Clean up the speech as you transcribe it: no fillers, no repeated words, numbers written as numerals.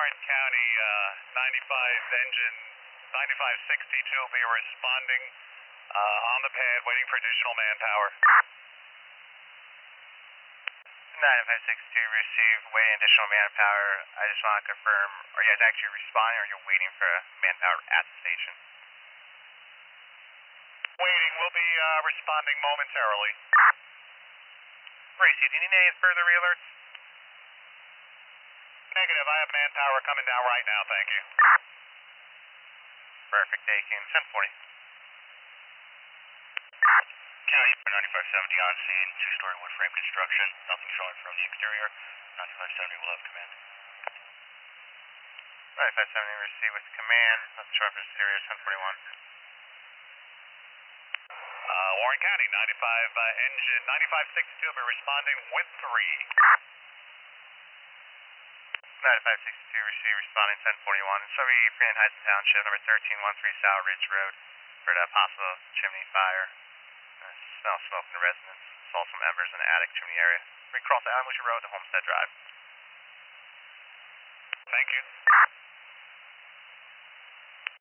Warren County, 95 engine 9562 will be responding on the pad, waiting for additional manpower. 9562 received, waiting additional manpower. I just want to confirm, are you guys actually responding or are you waiting for manpower at the station? Waiting, we'll be responding momentarily. Racy, do you need any further re-alerts? Negative, I have manpower coming down right now, thank you. Perfect, Aiken, 1040. County 9570 on scene, two-story wood frame construction, nothing showing from the exterior. 9570 will have command. 9570 received with command, nothing short of exterior, 1041. Warren County, 95 engine 9562 will be responding with 3. 9562 received, responding 1041. Sorry, Freeland Heights Township, number 1313 South Ridge Road, for the possible chimney fire. Smell smoke in the residence. Saw some embers in the attic chimney area. We cross Alamucha Road to Homestead Drive. Thank you.